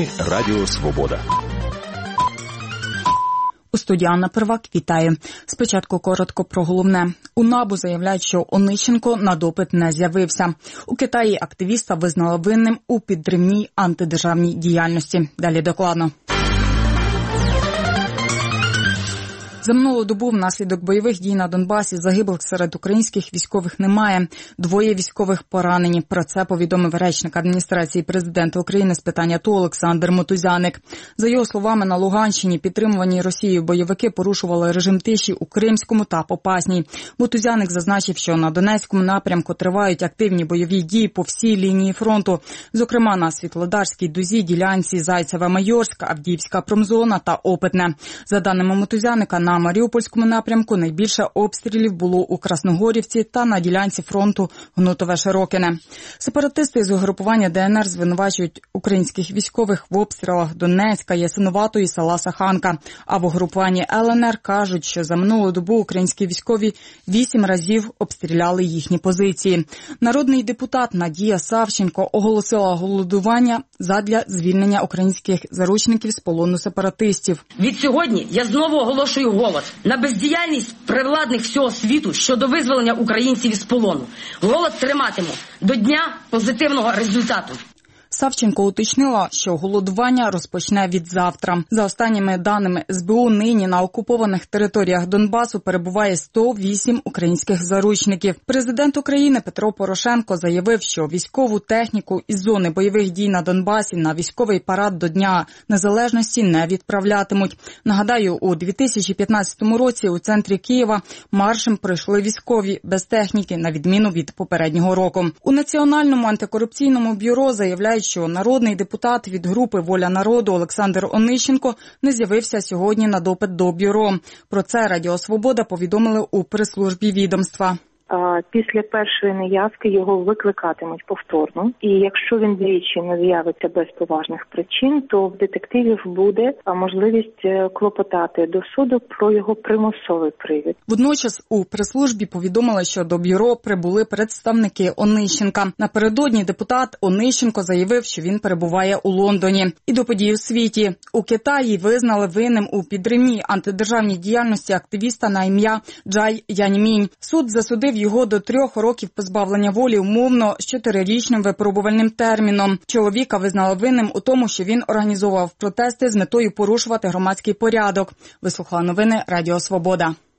Новини Радіо Свобода. У студії Анна Первак, вітаю. Спочатку коротко про головне. У НАБУ заявляють, що Онищенко на допит не з'явився. У Китаї активіста визнали винним у підривній антидержавній діяльності. Далі докладно. За минулу добу внаслідок бойових дій на Донбасі загиблих серед українських військових немає. 2 військових поранені. Про це повідомив речник адміністрації президента України з питань АТО Олександр Мотузяник. За його словами, на Луганщині підтримувані Росією бойовики порушували режим тиші у Кримському та Попасній. Мотузяник зазначив, що на Донецькому напрямку тривають активні бойові дії по всій лінії фронту. Зокрема, на Світлодарській дузі, ділянці Зайцеве-Майорськ, Авдіївська промзона та Опитне. За даними Мотузяника, на Маріупольському напрямку найбільше обстрілів було у Красногорівці та на ділянці фронту Гнутове-Широкине. Сепаратисти з угрупування ДНР звинувачують українських військових в обстрілах Донецька, Ясинуватої, села Саханка. А в угрупуванні ЛНР кажуть, що за минулу добу українські військові 8 разів обстріляли їхні позиції. Народний депутат Надія Савченко оголосила голодування задля звільнення українських заручників з полону сепаратистів. Відсьогодні я знову оголошую голод на бездіяльність привладних всього світу щодо визволення українців із полону. Голод триматиму до дня позитивного результату. Савченко уточнила, що голодування розпочне від завтра. За останніми даними СБУ, нині на окупованих територіях Донбасу перебуває 108 українських заручників. Президент України Петро Порошенко заявив, що військову техніку із зони бойових дій на Донбасі на військовий парад до Дня Незалежності не відправлятимуть. Нагадаю, у 2015 році у центрі Києва маршем пройшли військові без техніки, на відміну від попереднього року. У Національному антикорупційному бюро заявляють, що народний депутат від групи «Воля народу» Олександр Онищенко не з'явився сьогодні на допит до бюро. Про це Радіо Свобода повідомили у прес-службі відомства. Після першої неявки його викликатимуть повторно. І якщо він двічі не з'явиться без поважних причин, то в детективів буде можливість клопотати до суду про його примусовий привід. Водночас у прес-службі повідомили, що до бюро прибули представники Онищенка. Напередодні депутат Онищенко заявив, що він перебуває у Лондоні. І до подій у світі. У Китаї визнали винним у підривній антидержавній діяльності активіста на ім'я Джай Яньмінь. Суд засудив його до 3 років позбавлення волі умовно з 4-річним випробувальним терміном. Чоловіка визнали винним у тому, що він організовував протести з метою порушувати громадський порядок. Вислухала новини Радіо Свобода.